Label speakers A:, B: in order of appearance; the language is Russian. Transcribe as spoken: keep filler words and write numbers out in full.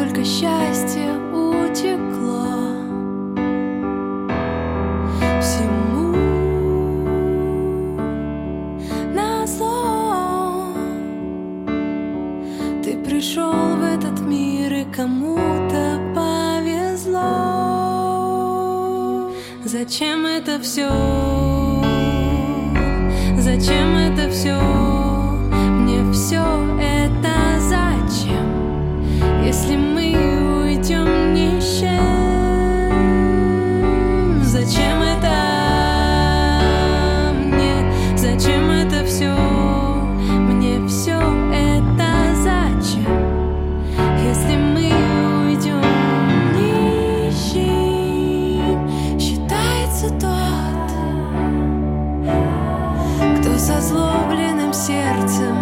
A: сколько счастья утекло всему назло. Ты пришел в этот мир, и кому-то повезло. Зачем это все? Зачем это все? Мне все это зачем? Если мы уйдем ни с чем, зачем это мне? Зачем это все? Мне все это зачем? Если мы уйдем ни с чем, считается тот, кто со злобленным сердцем